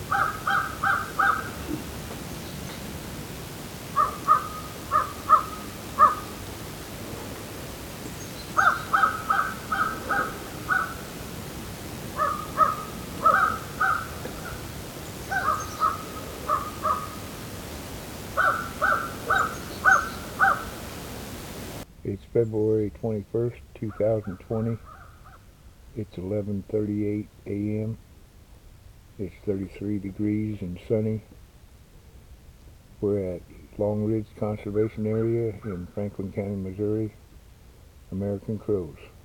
It's February 21st, 2020. It's 11:38 a.m. It's 33 degrees and sunny. We're at Long Ridge Conservation Area in Franklin County, Missouri. American crows.